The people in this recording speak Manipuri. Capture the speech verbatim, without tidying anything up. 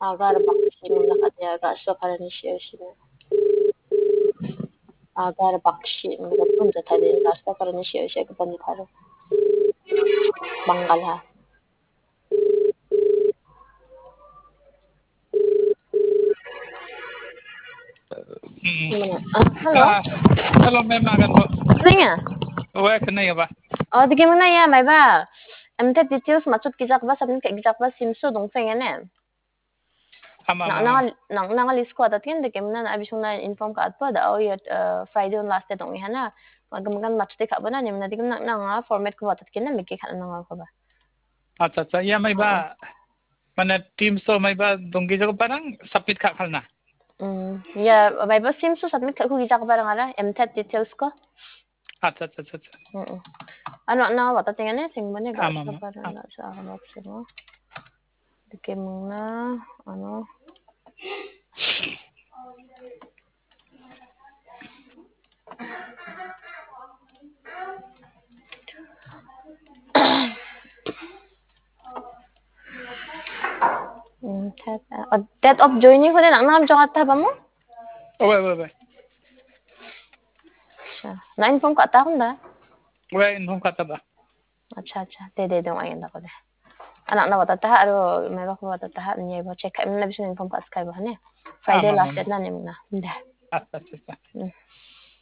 agar bakshi muna kanya raso karani shiyosine agar bakshi muna punja thade raso karani shiyoshe ke band tharo bangala hello hello ma'am agan bo singa wa kanai ba oh di gimana ya mai ba em te details machut kijak ba sabin ke kijak ba simso dong fengene ama nang nang nang nang list ko atatin de kemna na abisung na inform ka atpa da oh yet friday on last day dong ihana magam machute ka bana nimna digam nang nang format ko atatin na meke khan nang ko ba acha acha ya mai ba mana team so mai ba donggi jago parang submit kha khalna um ya mai ba simso submit ka ku kijak barang ara em te details ko acha acha acha mm ano na watatin ne singbane ga ama sa parang na sa hanap sino dikemna ano date of joining ko din ang nam jong atta ba mo owe owe owe अच्छा ना इन्फॉर्म करता हूँ ना owe inhom kata ba अच्छा अच्छा दे दे दूँ आइंदा को दे anak na बताता है और मैं बाको बताता है नहीं वो चेक मैं भी सुन इन्फॉर्म कर सकता है वो है ना Friday ama last mama date ना नहीं ना दे acha acha